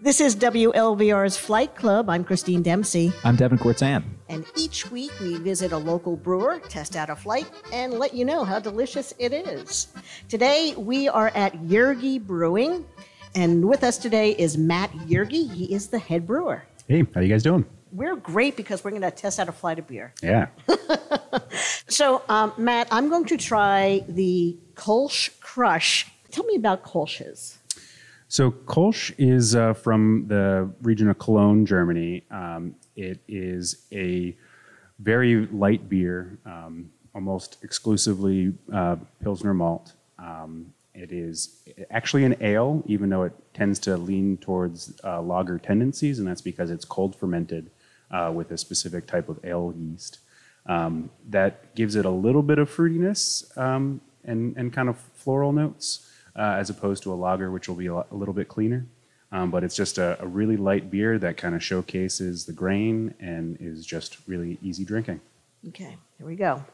This is WLVR's Flight Club. I'm Christine Dempsey. I'm Devin Quartzan. And each week we visit a local brewer, test out a flight, and let you know how delicious it is. Today we are at Yergi Brewing, and with us today is Matt Yergi. He is the head brewer. Hey, how you guys doing? We're great because we're going to test out a flight of beer. Yeah. So, Matt, I'm going to try the Kolsch Crush. Tell me about Kolsch's. So Kolsch is from the region of Cologne, Germany. It is a very light beer, almost exclusively Pilsner malt. It is actually an ale, even though it tends to lean towards lager tendencies, and that's because it's cold fermented with a specific type of ale yeast. That gives it a little bit of fruitiness and kind of floral notes, as opposed to a lager, which will be a little bit cleaner. But it's just a really light beer that kind of showcases the grain and is just really easy drinking. Okay, here we go.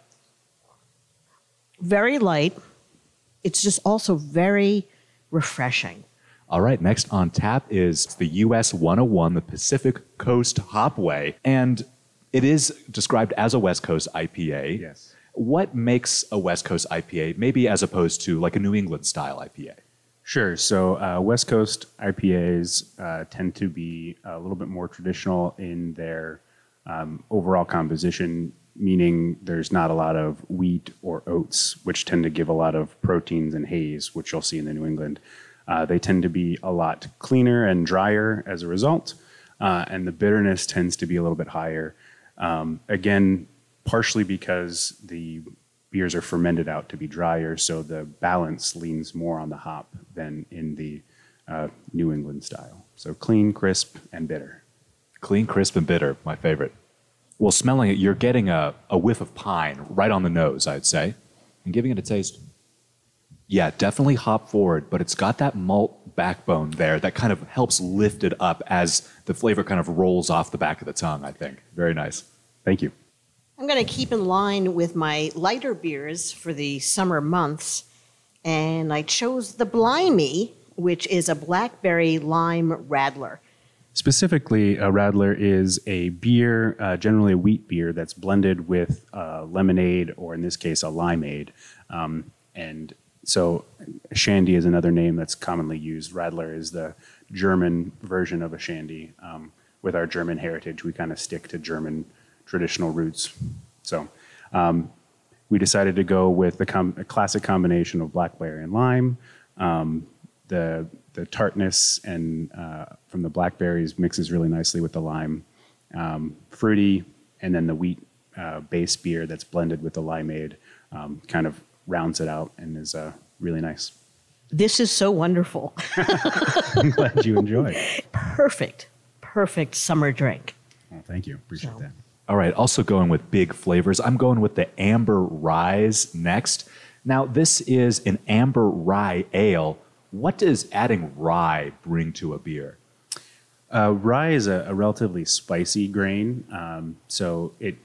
Very light. It's just also very refreshing. All right, next on tap is the US 101, the Pacific Coast Hopway. And it is described as a West Coast IPA. Yes. What makes a West Coast IPA, maybe as opposed to like a New England style IPA? Sure. So West Coast IPAs tend to be a little bit more traditional in their overall composition, meaning there's not a lot of wheat or oats, which tend to give a lot of proteins and haze, which you'll see in the New England. They tend to be a lot cleaner and drier as a result, and the bitterness tends to be a little bit higher. Again, partially because the beers are fermented out to be drier, so the balance leans more on the hop than in the New England style. So clean, crisp, and bitter. Clean, crisp, and bitter, my favorite. Well, smelling it, you're getting a whiff of pine right on the nose, I'd say. And giving it a taste, yeah, definitely hop forward, but it's got that malt backbone there that kind of helps lift it up as the flavor kind of rolls off the back of the tongue, I think. Very nice. Thank you. I'm going to keep in line with my lighter beers for the summer months, and I chose the Blimey, which is a blackberry lime radler. Specifically, a radler is a beer, generally a wheat beer, that's blended with lemonade, or in this case, a limeade. And so shandy is another name that's commonly used. Radler is the German version of a shandy. With our German heritage, we kind of stick to German traditional roots. So we decided to go with a classic combination of blackberry and lime. The tartness and from the blackberries mixes really nicely with the lime. Fruity, and then the wheat base beer that's blended with the limeade kind of rounds it out and is really nice. This is so wonderful. I'm glad you enjoy. Perfect summer drink. Well, thank you. Appreciate that. All right, also going with big flavors. I'm going with the Amber Rise next. Now, this is an amber rye ale. What does adding rye bring to a beer? Rye is a relatively spicy grain, so it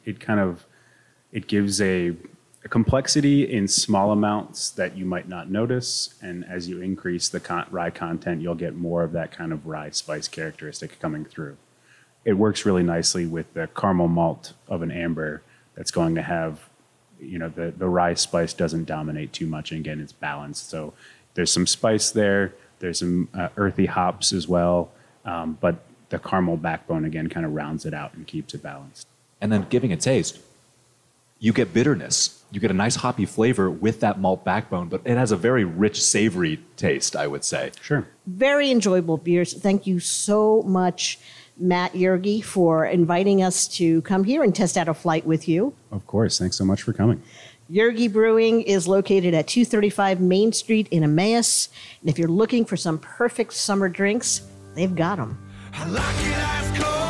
gives a complexity in small amounts that you might not notice, and as you increase the rye content, you'll get more of that kind of rye spice characteristic coming through. It works really nicely with the caramel malt of an amber that's going to have, the rye spice doesn't dominate too much, and again, it's balanced. So there's some spice there, there's some earthy hops as well, but the caramel backbone, again, kind of rounds it out and keeps it balanced. And then giving a taste, you get bitterness. You get a nice hoppy flavor with that malt backbone, but it has a very rich, savory taste, I would say. Sure. Very enjoyable beers. Thank you so much, Matt Yergi, for inviting us to come here and test out a flight with you. Of course. Thanks so much for coming. Yergi Brewing is located at 235 Main Street in Emmaus. And if you're looking for some perfect summer drinks, they've got them. I like it ice cold.